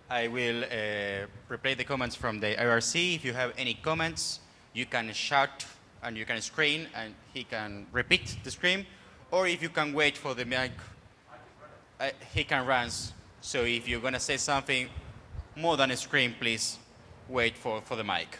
I will replay the comments from the IRC. If you have any comments, you can shout and you can scream, and he can repeat the scream. Or if you can wait for the mic, he can run. So if you're going to say something more than a scream, please wait for the mic.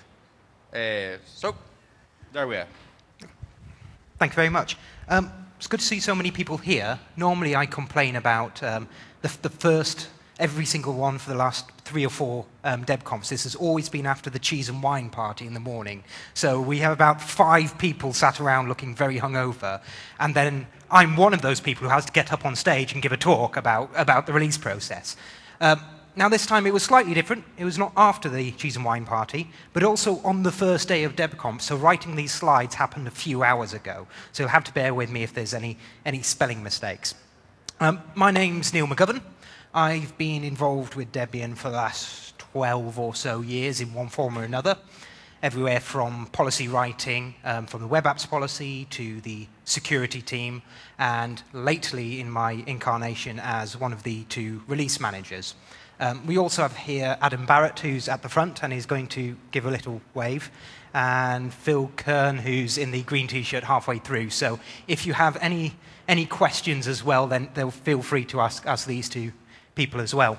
So there we are. Thank you very much. It's good to see so many people here. Normally I complain about the first, every single one for the last 3 or 4 DebConfs. This has always been after the cheese and wine party in the morning. So we have about 5 people sat around looking very hungover. And then I'm one of those people who has to get up on stage and give a talk about the release process. Now this time it was slightly different. It was not after the cheese and wine party, but also on the first day of DebConf. So writing these slides happened a few hours ago. So you'll have to bear with me if there's any spelling mistakes. My name's Neil McGovern. I've been involved with Debian for the last 12 or so years in one form or another, everywhere from policy writing, from the web apps policy to the security team, and lately in my incarnation as one of the 2 release managers. We also have here Adam Barrett, who's at the front and is going to give a little wave, and Phil Kern, who's in the green t-shirt halfway through. So if you have any questions as well, then feel free to ask these 2 people as well.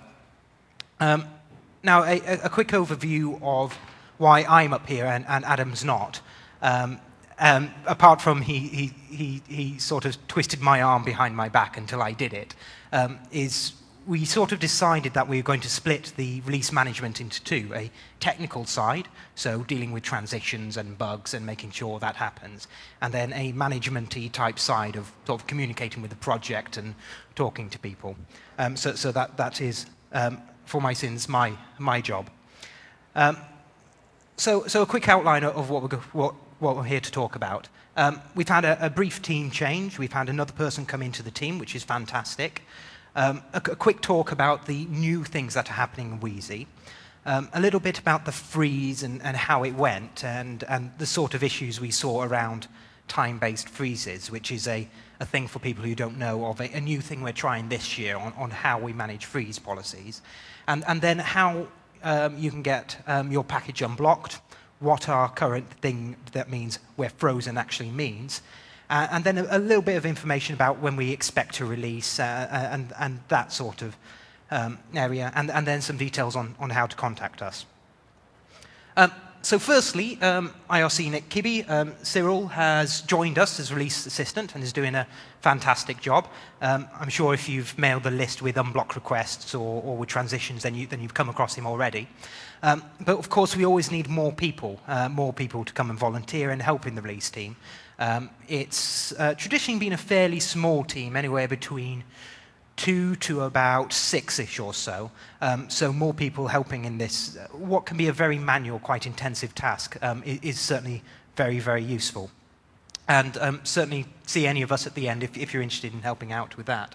Now, a quick overview of why I'm up here and Adam's not. Apart from he sort of twisted my arm behind my back until I did it, is we sort of decided that we were going to split the release management into 2, a technical side, so dealing with transitions and bugs and making sure that happens, and then a management-y type side of sort of communicating with the project and talking to people. So that is, for my sins, my job. So a quick outline of what we're here to talk about. We've had a brief team change. We've had another person come into the team, which is fantastic. A quick talk about the new things that are happening in Wheezy. A little bit about the freeze and how it went, and the sort of issues we saw around time-based freezes, which is a thing for people who don't know of, a new thing we're trying this year on how we manage freeze policies. And then how you can get your package unblocked, what our current thing that means where frozen actually means, and then a little bit of information about when we expect to release and that sort of area, and then some details on how to contact us. So firstly, IRC Nick Kibbe, Cyril has joined us as release assistant and is doing a fantastic job. I'm sure if you've mailed the list with unblock requests or with transitions, then you've come across him already. But of course, we always need more people to come and volunteer and help in the release team. It's traditionally been a fairly small team, anywhere between 2 to about 6-ish or so. So more people helping in this, what can be a very manual, quite intensive task, is certainly very, very useful. And certainly see any of us at the end if you're interested in helping out with that.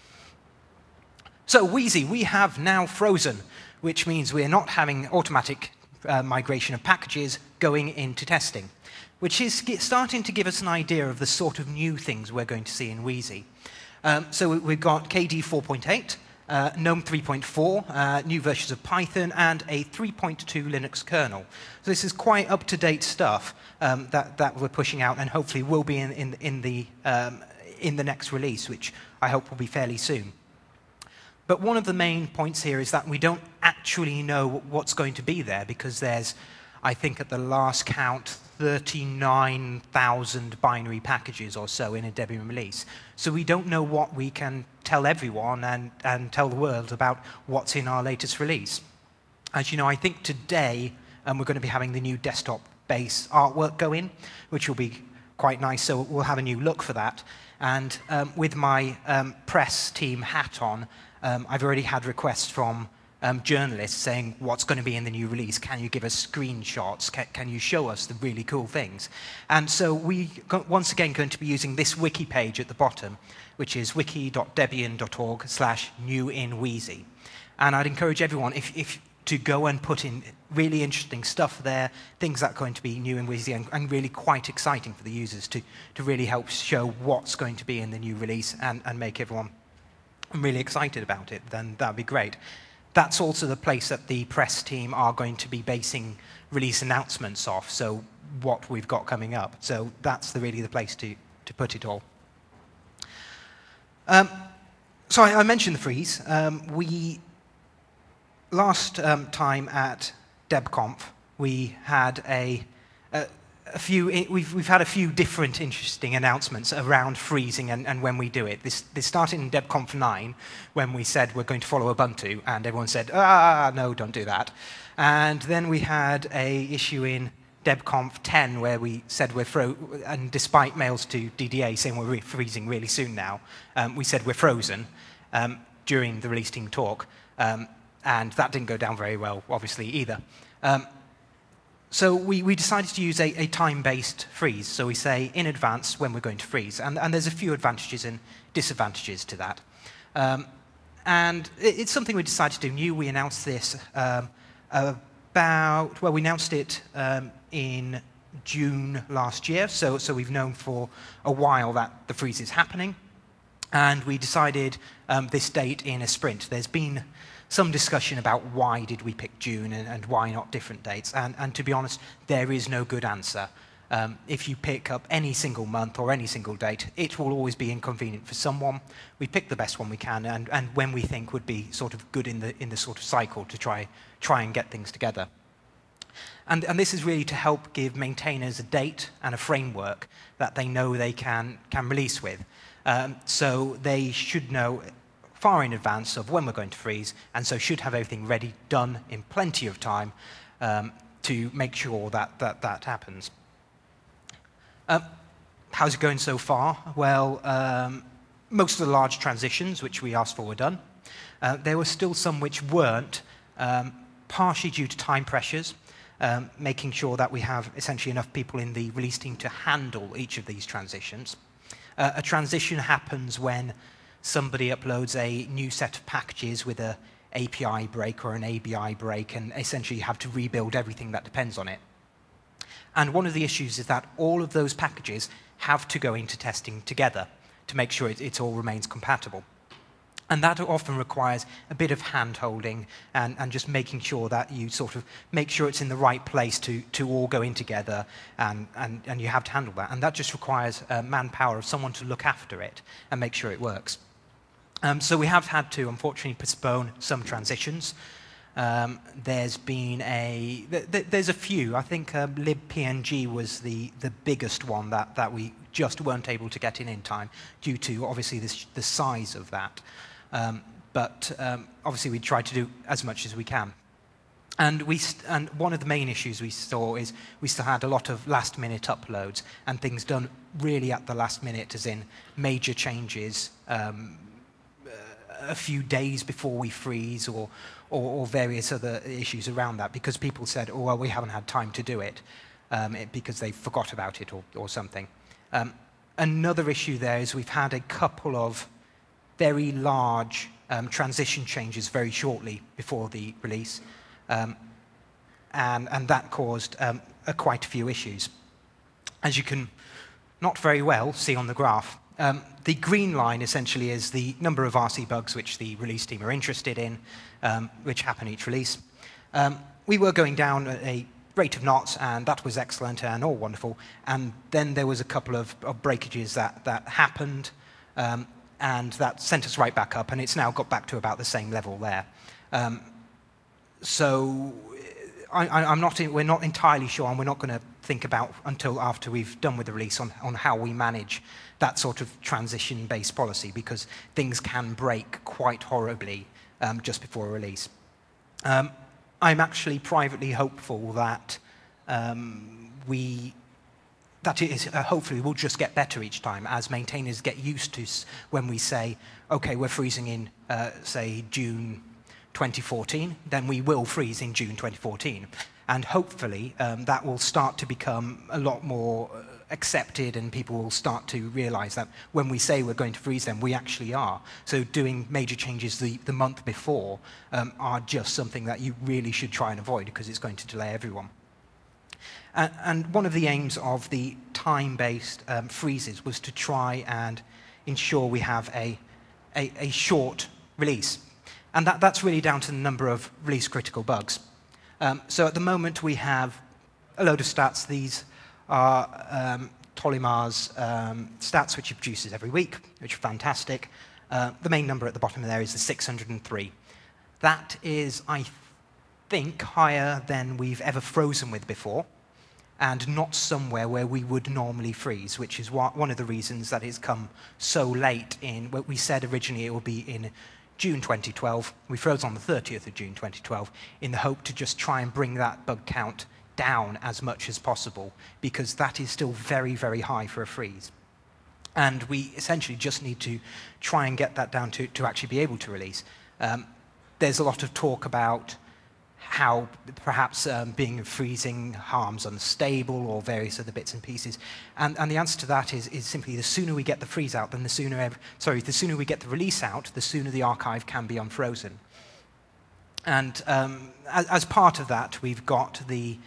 So Wheezy, we have now frozen, which means we're not having automatic migration of packages going into testing, which is starting to give us an idea of the sort of new things we're going to see in Wheezy. So we've got KD 4.8, GNOME 3.4, new versions of Python, and a 3.2 Linux kernel. So this is quite up-to-date stuff that we're pushing out, and hopefully will be in the next release, which I hope will be fairly soon. But one of the main points here is that we don't actually know what's going to be there, because there's, I think at the last count, 39,000 binary packages or so in a Debian release. So we don't know what we can tell everyone and tell the world about what's in our latest release. As you know, I think today we're going to be having the new desktop-based artwork go in, which will be quite nice, so we'll have a new look for that. And with my press team hat on, I've already had requests from journalists saying, what's going to be in the new release? Can you give us screenshots? Can you show us the really cool things? And so we, once again, going to be using this wiki page at the bottom, which is wiki.debian.org/newinwheezy. And I'd encourage everyone if to go and put in really interesting stuff there, things that are going to be new in Wheezy and really quite exciting for the users to really help show what's going to be in the new release and make everyone really excited about it, then that would be great. That's also the place that the press team are going to be basing release announcements off, so what we've got coming up. So that's really the place to put it all. So I mentioned the freeze. Last time at DebConf, we had we've had a few different interesting announcements around freezing and when we do it. This started in DebConf 9 when we said we're going to follow Ubuntu, and everyone said, no, don't do that. And then we had a issue in DebConf 10 where we said and despite mails to DDA saying we're freezing really soon now, we said we're frozen during the release team talk, and that didn't go down very well, obviously, either. So we decided to use a time-based freeze. So we say in advance when we're going to freeze. And there's a few advantages and disadvantages to that. And it's something we decided to do new. We announced this we announced it in June last year. So we've known for a while that the freeze is happening. And we decided this date in a sprint. There's been some discussion about why did we pick June and why not different dates. And to be honest, there is no good answer. If you pick up any single month or any single date, it will always be inconvenient for someone. We pick the best one we can and when we think would be sort of good in the sort of cycle to try and get things together. And this is really to help give maintainers a date and a framework that they know they can release with. So they should know far in advance of when we're going to freeze, and so should have everything ready, done in plenty of time to make sure that happens. How's it going so far? Well, most of the large transitions which we asked for were done. There were still some which weren't, partially due to time pressures, making sure that we have essentially enough people in the release team to handle each of these transitions. A transition happens when somebody uploads a new set of packages with an API break or an ABI break, and essentially you have to rebuild everything that depends on it. And one of the issues is that all of those packages have to go into testing together to make sure it all remains compatible. And that often requires a bit of hand-holding and just making sure that you sort of make sure it's in the right place to all go in together, and you have to handle that. And that just requires manpower of someone to look after it and make sure it works. So we have had to, unfortunately, postpone some transitions. There's been there's a few. I think libpng was the biggest one that we just weren't able to get in time due to, obviously, the size of that. But obviously, we tried to do as much as we can. And one of the main issues we saw is we still had a lot of last-minute uploads and things done really at the last minute, as in major changes a few days before we freeze, or various other issues around that, because people said, oh, well, we haven't had time to do it, because they forgot about it or something. Another issue there is we've had a couple of very large transition changes very shortly before the release, and that caused quite a few issues. As you can not very well see on the graph, the green line essentially is the number of RC bugs which the release team are interested in, which happen each release. We were going down at a rate of knots, and that was excellent and all wonderful. And then there was a couple of breakages that happened, and that sent us right back up, and it's now got back to about the same level there. So we're not entirely sure, and we're not going to think about until after we've done with the release on how we manage that sort of transition-based policy, because things can break quite horribly just before a release. I'm actually privately hopeful that hopefully we'll just get better each time as maintainers get used to when we say, okay, we're freezing in, say, June 2014, then we will freeze in June 2014. And hopefully that will start to become a lot more accepted, and people will start to realize that when we say we're going to freeze them, we actually are. So doing major changes the month before are just something that you really should try and avoid, because it's going to delay everyone. And one of the aims of the time-based freezes was to try and ensure we have a short release. And that's really down to the number of release-critical bugs. So at the moment, we have a load of stats. These are Tolymar's stats, which he produces every week, which are fantastic. The main number at the bottom there is the 603. That is, I think, higher than we've ever frozen with before, and not somewhere where we would normally freeze, which is one of the reasons that it's come so late in what we said originally it would be in June 2012. We froze on the 30th of June 2012 in the hope to just try and bring that bug count down as much as possible, because that is still very, very high for a freeze. And we essentially just need to try and get that down to actually be able to release. There's a lot of talk about how perhaps being freezing harms unstable or various other bits and pieces. And the answer to that is simply the sooner we get the freeze out, then the sooner we get the release out, the sooner the archive can be unfrozen. And as part of that, we've got the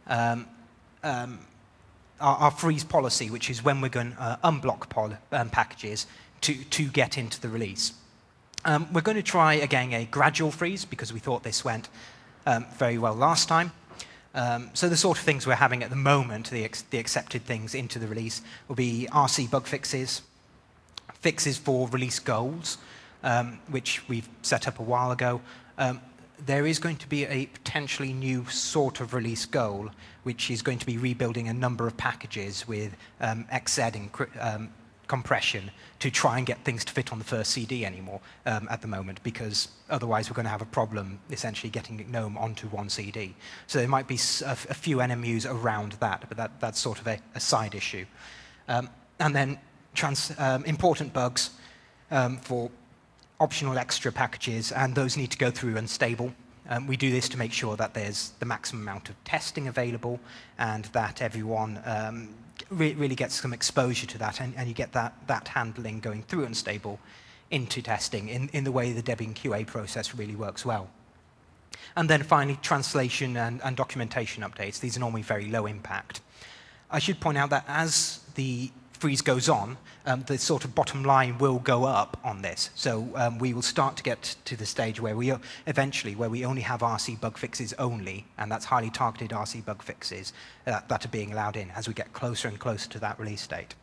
our freeze policy, which is when we're going to unblock packages to get into the release. We're going to try, again, a gradual freeze, because we thought this went very well last time. So the sort of things we're having at the moment, the accepted things into the release, will be RC bug fixes, fixes for release goals, which we've set up a while ago. There is going to be a potentially new sort of release goal, which is going to be rebuilding a number of packages with XZ compression to try and get things to fit on the first CD anymore at the moment, because otherwise we're going to have a problem essentially getting GNOME onto one CD. So there might be a few NMUs around that, but that's sort of a side issue. And then important bugs for optional extra packages, and those need to go through unstable. We do this to make sure that there's the maximum amount of testing available and that everyone really gets some exposure to that, and you get that handling going through unstable into testing in the way the Debian QA process really works well. And then finally, translation and documentation updates. These are normally very low impact. I should point out that as the freeze goes on, the sort of bottom line will go up on this. So we will start to get to the stage where we eventually only have RC bug fixes only, and that's highly targeted RC bug fixes that are being allowed in as we get closer and closer to that release date.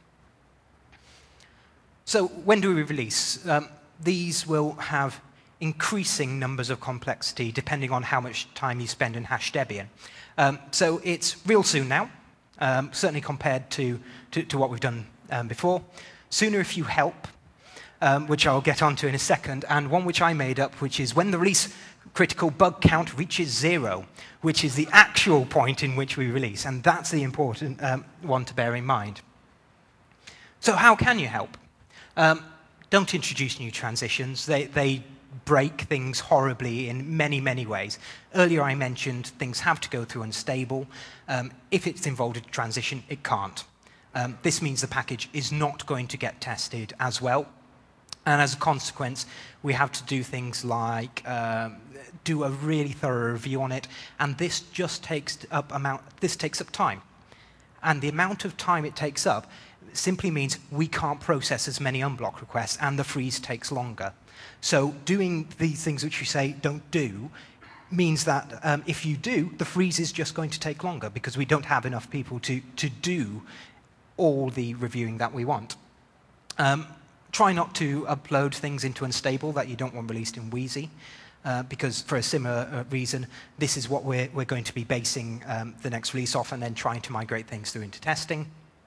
So when do we release? These will have increasing numbers of complexity depending on how much time you spend in hash Debian. So it's real soon now, certainly compared to what we've done before. Sooner if you help, which I'll get onto in a second, and one which I made up, which is when the release critical bug count reaches 0, which is the actual point in which we release, and that's the important one to bear in mind. So how can you help? Don't introduce new transitions. They break things horribly in many, many ways. Earlier I mentioned things have to go through unstable. If it's involved in transition, it can't. This means the package is not going to get tested as well. And as a consequence, we have to do things like do a really thorough review on it. And this just takes up time. And the amount of time it takes up simply means we can't process as many unblock requests, and the freeze takes longer. So doing these things which you say don't do means that if you do, the freeze is just going to take longer because we don't have enough people to do all the reviewing that we want. Try not to upload things into unstable that you don't want released in Wheezy, because for a similar reason, this is what we're going to be basing the next release off, and then trying to migrate things through into testing.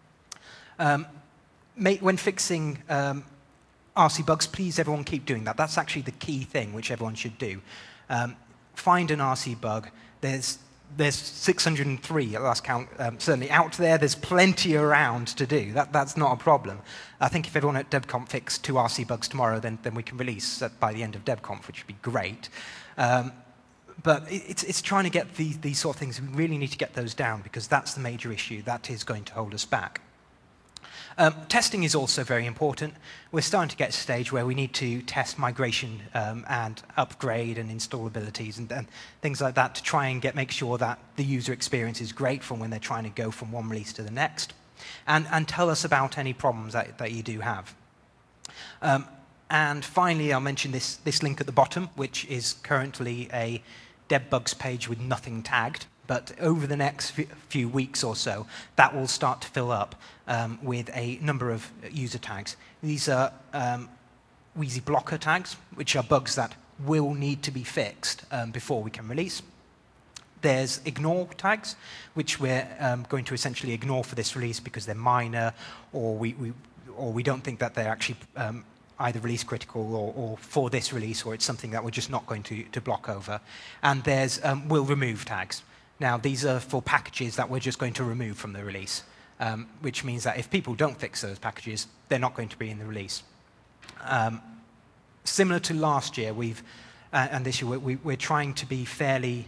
When fixing RC bugs, please everyone keep doing that. That's actually the key thing which everyone should do. Find an RC bug. There's 603 at last count, certainly out there. There's plenty around to do. That's not a problem. I think if everyone at DebConf fixed 2 RC bugs tomorrow, then we can release by the end of DebConf, which would be great. But it's trying to get these sort of things. We really need to get those down because that's the major issue. That is going to hold us back. Testing is also very important. We're starting to get to a stage where we need to test migration and upgrade and installabilities and things like that to try and make sure that the user experience is great from when they're trying to go from one release to the next. And tell us about any problems that you do have. And finally, I'll mention this link at the bottom, which is currently a debbugs page with nothing tagged. But over the next few weeks or so, that will start to fill up with a number of user tags. These are Wheezy blocker tags, which are bugs that will need to be fixed before we can release. There's ignore tags, which we're going to essentially ignore for this release because they're minor, or we don't think that they're actually either release critical or for this release, or it's something that we're just not going to block over. And there's will remove tags. Now, these are for packages that we're just going to remove from the release, which means that if people don't fix those packages, they're not going to be in the release. Similar to last year, and this year, we're trying to be fairly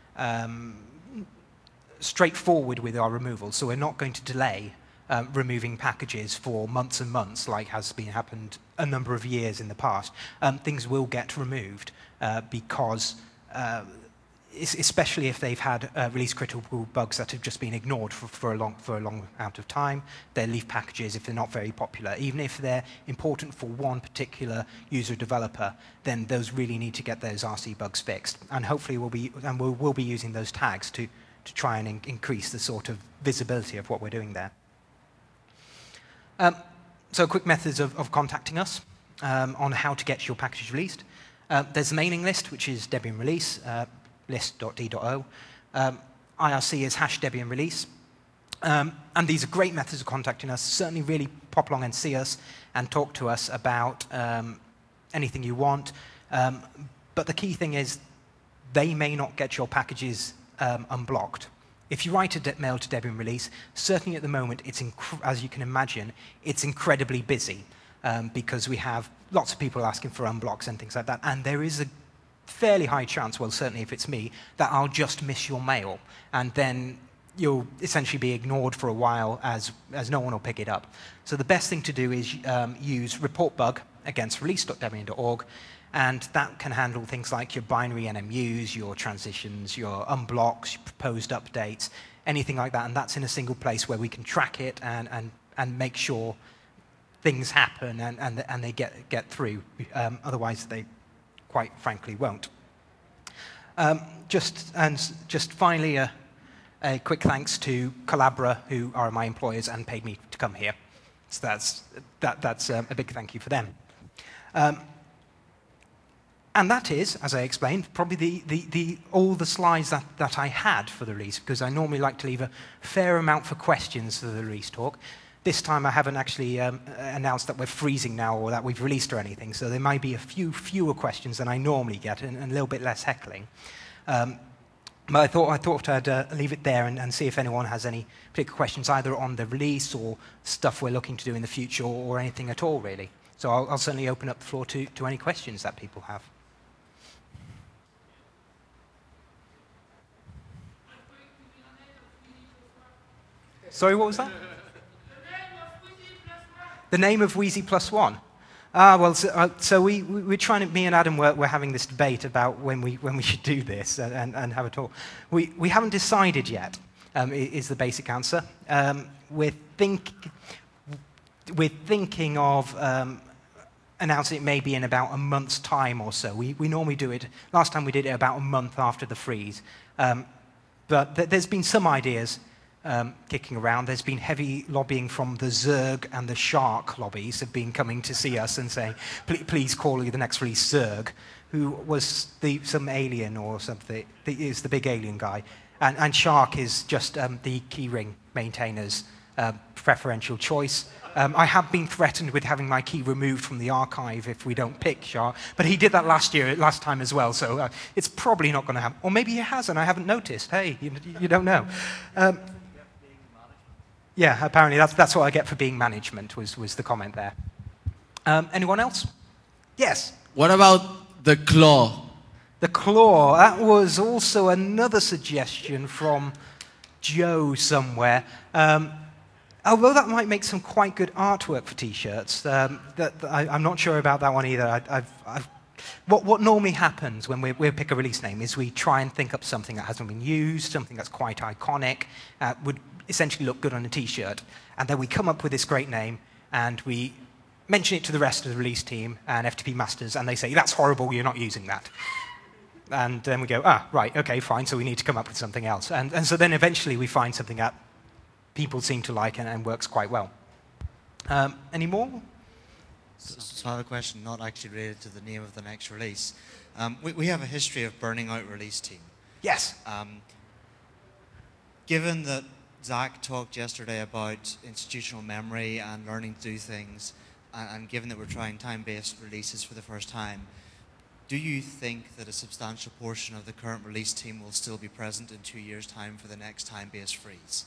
straightforward with our removal, so we're not going to delay removing packages for months and months, like has happened a number of years in the past. Things will get removed because, especially if they've had release critical bugs that have just been ignored for a long amount of time, they're leaf packages if they're not very popular. Even if they're important for one particular user developer, then those really need to get those RC bugs fixed. And hopefully we'll be using those tags to try and increase the sort of visibility of what we're doing there. So quick methods of contacting us on how to get your package released. There's the mailing list, which is Debian release, list.d.o. IRC is #Debian release. And these are great methods of contacting us. Certainly really pop along and see us and talk to us about anything you want. But the key thing is they may not get your packages unblocked. If you write a mail to Debian release, certainly at the moment, as you can imagine, it's incredibly busy because we have lots of people asking for unblocks and things like that. And there is a fairly high chance, well, certainly if it's me, that I'll just miss your mail. And then you'll essentially be ignored for a while as no one will pick it up. So the best thing to do is use report bug against release.debian.org. And that can handle things like your binary NMUs, your transitions, your unblocks, your proposed updates, anything like that. And that's in a single place where we can track it and make sure things happen and they get through. Otherwise, they quite frankly won't. Just finally, a quick thanks to Collabora, who are my employers and paid me to come here. So that's a big thank you for them. And that is, as I explained, probably all the slides that I had for the release, because I normally like to leave a fair amount for questions for the release talk. This time I haven't actually announced that we're freezing now or that we've released or anything, so there might be a fewer questions than I normally get and a little bit less heckling. But I thought I'd leave it there and see if anyone has any particular questions, either on the release or stuff we're looking to do in the future or anything at all, really. So I'll certainly open up the floor to any questions that people have. Sorry, what was that? The name of Wheezy Plus One. Well, so we're trying to, me and Adam we're having this debate about when we should do this and have a talk. We haven't decided yet, is the basic answer. We're thinking of announcing it maybe in about a month's time or so. We normally do it, last time we did it about a month after the freeze. But there's been some ideas kicking around. There's been heavy lobbying from the Zerg and the Shark lobbies have been coming to see us and saying, please call the next release Zerg, who was some alien or something, is the big alien guy. And Shark is just the keyring maintainer's preferential choice. I have been threatened with having my key removed from the archive if we don't pick Shark, but he did that last time as well, so it's probably not going to happen. Or maybe he has and I haven't noticed. Hey, you don't know. Yeah, apparently that's what I get for being management, was the comment there. Anyone else? Yes? What about the claw? The claw, that was also another suggestion from Joe somewhere. Although that might make some quite good artwork for T-shirts, I'm not sure about that one either. What normally happens when we pick a release name is we try and think up something that hasn't been used, something that's quite iconic, would essentially look good on a T-shirt, and then we come up with this great name, and we mention it to the rest of the release team and FTP masters, and they say, that's horrible, you're not using that. And then we go, right, okay, fine, so we need to come up with something else. And so then eventually we find something that people seem to like and works quite well. Any more? So I have a question not actually related to the name of the next release. We have a history of burning out release team. Yes. Given that Zach talked yesterday about institutional memory and learning to do things, and given that we're trying time-based releases for the first time, do you think that a substantial portion of the current release team will still be present in 2 years' time for the next time-based freeze?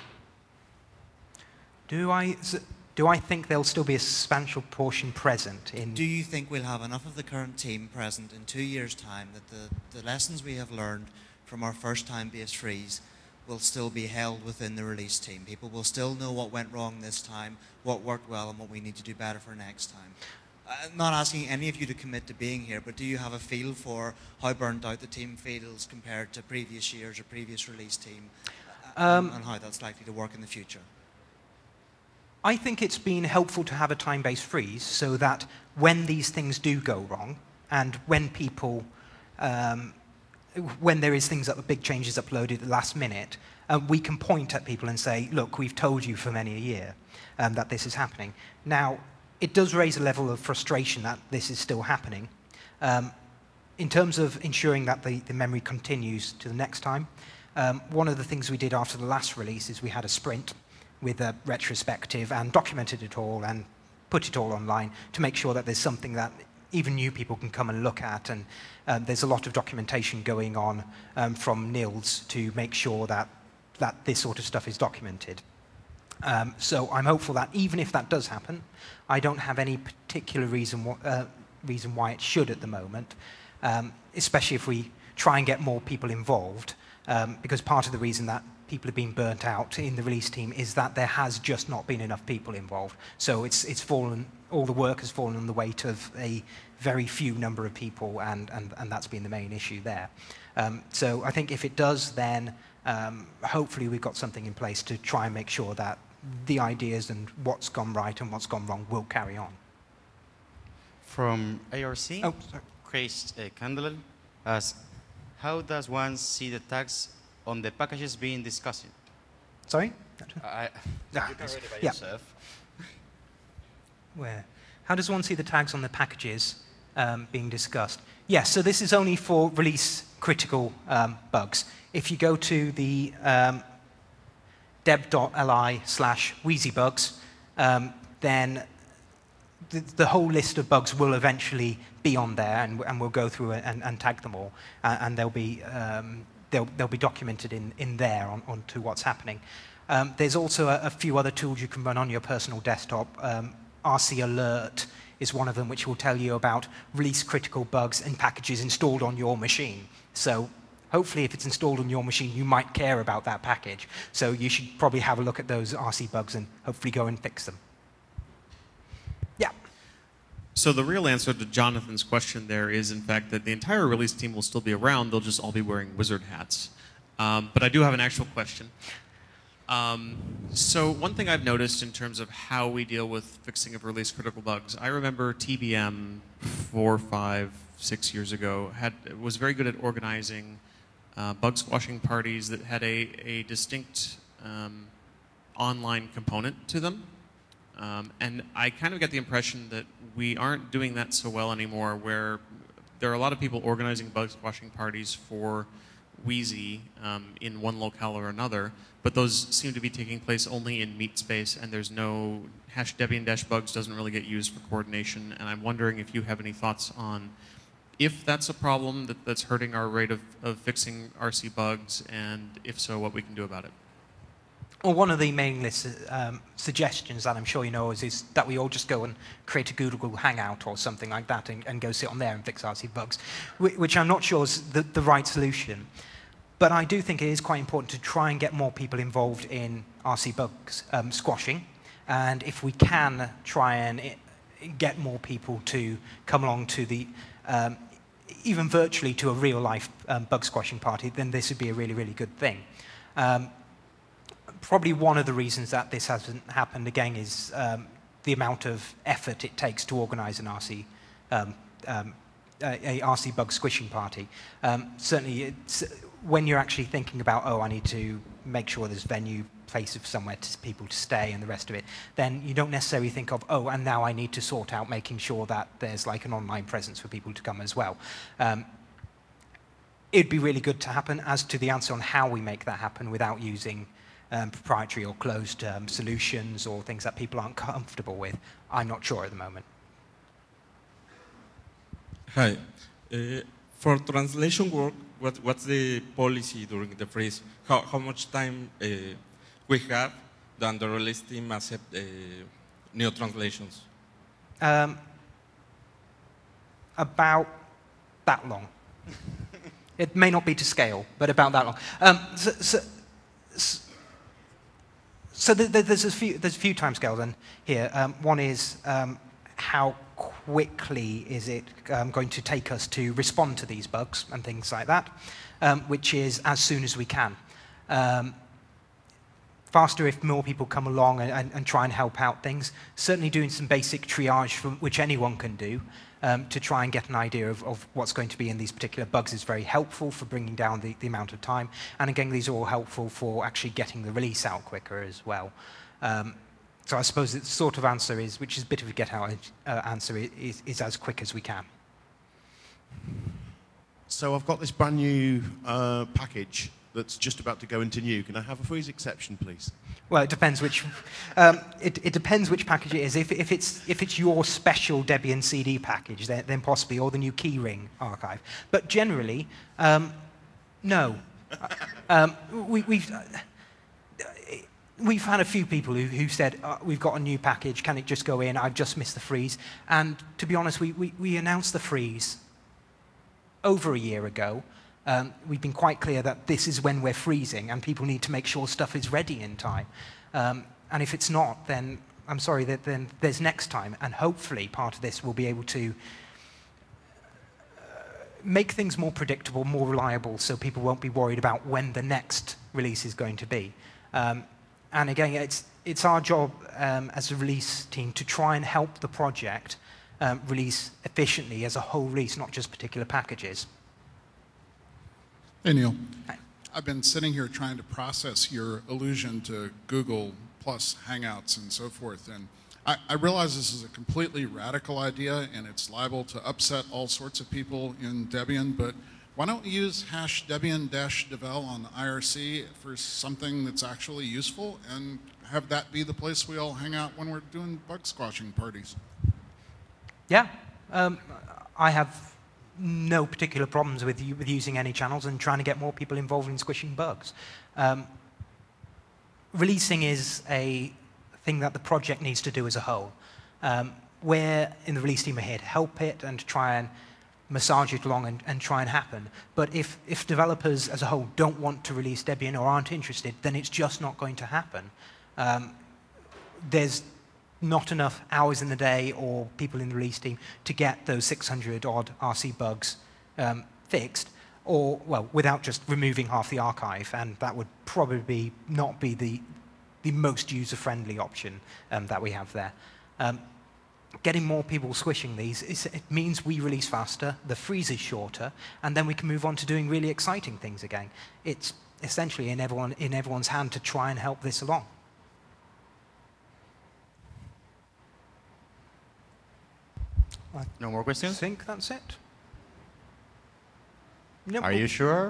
Do I think there'll still be a substantial portion present in... Do you think we'll have enough of the current team present in 2 years' time that the lessons we have learned from our first time-based freeze will still be held within the release team? People will still know what went wrong this time, what worked well, and what we need to do better for next time. I'm not asking any of you to commit to being here, but do you have a feel for how burnt out the team feels compared to previous years or previous release team, and how that's likely to work in the future? I think it's been helpful to have a time-based freeze so that when these things do go wrong, and when people, when there is things that big changes uploaded at the last minute, we can point at people and say, look, we've told you for many a year that this is happening. Now, it does raise a level of frustration that this is still happening. In terms of ensuring that the memory continues to the next time, one of the things we did after the last release is we had a sprint with a retrospective and documented it all and put it all online to make sure that there's something that even new people can come and look at. And there's a lot of documentation going on from Nils to make sure that this sort of stuff is documented. So I'm hopeful that even if that does happen, I don't have any particular reason why it should at the moment, especially if we try and get more people involved, because part of the reason that people have been burnt out in the release team is that there has just not been enough people involved. So it's fallen, all the work has fallen on the weight of a very few number of people, and that's been the main issue there. So I think if it does, then hopefully we've got something in place to try and make sure that the ideas and what's gone right and what's gone wrong will carry on. From ARC, Oh, sorry. Chris Candler asks, how does one see the tags on the packages being discussed? Sorry? You can read it by Yeah. yourself. Where? How does one see the tags on the packages being discussed? Yes, so this is only for release critical bugs. If you go to the deb.li/wheezybugs, then the whole list of bugs will eventually be on there, and we'll go through and tag them all, and they'll be documented in there onto what's happening. There's also a few other tools you can run on your personal desktop. RC Alert is one of them, which will tell you about release critical bugs and packages installed on your machine. So hopefully if it's installed on your machine, you might care about that package. So you should probably have a look at those RC bugs and hopefully go and fix them. Yeah. So the real answer to Jonathan's question there is, in fact, that the entire release team will still be around. They'll just all be wearing wizard hats. But I do have an actual question. So one thing I've noticed in terms of how we deal with fixing of release critical bugs, I remember TBM 4, 5, 6 years ago was very good at organizing bug squashing parties that had a distinct online component to them. And I kind of get the impression that we aren't doing that so well anymore, where there are a lot of people organizing bug squashing parties for Wheezy in one locale or another, but those seem to be taking place only in Meatspace, and there's no #Debian-bugs doesn't really get used for coordination, and I'm wondering if you have any thoughts on if that's a problem that's hurting our rate of fixing RC bugs, and if so, what we can do about it. Well, one of the mailing list suggestions that I'm sure you know is that we all just go and create a Google Hangout or something like that and go sit on there and fix RC bugs, which I'm not sure is the right solution. But I do think it is quite important to try and get more people involved in RC bugs squashing. And if we can try and get more people to come along to the, even virtually to a real-life bug squashing party, then this would be a really, really good thing. Probably one of the reasons that this hasn't happened again is the amount of effort it takes to organize an a RC bug squishing party. Certainly, it's, when you're actually thinking about, oh, I need to make sure there's venue, place of somewhere to people to stay and the rest of it, then you don't necessarily think of, oh, and now I need to sort out making sure that there's like an online presence for people to come as well. It'd be really good to happen. As to the answer on how we make that happen without using proprietary or closed solutions or things that people aren't comfortable with, I'm not sure at the moment. Hi. For translation work, what's the policy during the freeze? How much time we have than the release team accept new translations? About that long. It may not be to scale, but about that long. So there's a few timescales in here. One is how quickly is it going to take us to respond to these bugs and things like that, which is as soon as we can. Faster if more people come along and try and help out things. Certainly doing some basic triage, which anyone can do, to try and get an idea of what's going to be in these particular bugs is very helpful for bringing down the amount of time. And again, these are all helpful for actually getting the release out quicker as well. So I suppose the sort of answer is, which is a bit of a get-out answer, is as quick as we can. So I've got this brand new package that's just about to go into new. Can I have a freeze exception, please? Well, it depends which. It depends which package it is. If it's your special Debian CD package, then possibly, or the new Keyring archive. But generally, no. We've had a few people who said, we've got a new package, can it just go in? I've just missed the freeze. And to be honest, we announced the freeze over a year ago. We've been quite clear that this is when we're freezing, and people need to make sure stuff is ready in time. And if it's not, then I'm sorry, then there's next time. And hopefully part of this will be able to make things more predictable, more reliable, so people won't be worried about when the next release is going to be. And again, it's our job as a release team to try and help the project release efficiently as a whole release, not just particular packages. Hey, Neil. Hi. I've been sitting here trying to process your allusion to Google Plus Hangouts and so forth, and I realize this is a completely radical idea, and it's liable to upset all sorts of people in Debian, but why don't we use #Debian-devel on the IRC for something that's actually useful, and have that be the place we all hang out when we're doing bug squashing parties? Yeah. I have no particular problems with using any channels and trying to get more people involved in squishing bugs. Releasing is a thing that the project needs to do as a whole. We're in the release team are here to help it and to try and massage it along and try and happen. But if developers as a whole don't want to release Debian or aren't interested, then it's just not going to happen. There's not enough hours in the day or people in the release team to get those 600-odd RC bugs fixed, or, well, without just removing half the archive, and that would probably not be the most user-friendly option that we have there. Getting more people squishing these, it means we release faster, the freeze is shorter, and then we can move on to doing really exciting things again. It's essentially in everyone's hand to try and help this along. No more questions? I think that's it. Nope. Are you sure?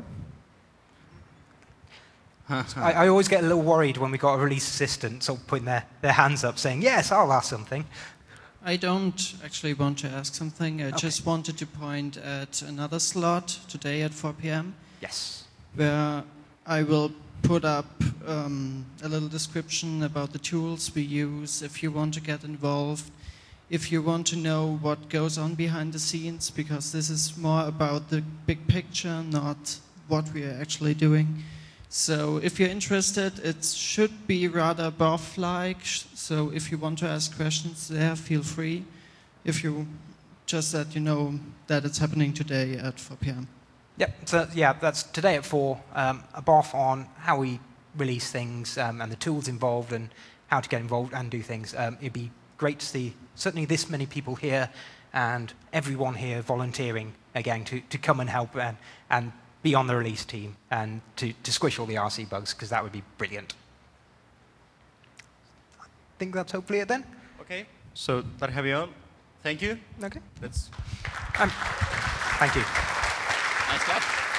I always get a little worried when we got a release assistant sort of putting their hands up saying, yes, I'll ask something. I don't actually want to ask something. I just wanted to point at another slot today at 4 p.m. Yes. Where I will put up a little description about the tools we use if you want to get involved, if you want to know what goes on behind the scenes, because this is more about the big picture, not what we are actually doing. So if you're interested, it should be rather BOF-like, so if you want to ask questions there, feel free. If you just that you know that it's happening today at 4 p.m. Yep, so yeah, that's today at 4, a BOF on how we release things and the tools involved and how to get involved and do things. It'd be great to see certainly this many people here and everyone here volunteering again to come and help and be on the release team and to squish all the RC bugs, because that would be brilliant. I think that's hopefully it then. Okay, so that have you all. Thank you. Okay. Let's. Thank you. Nice clap.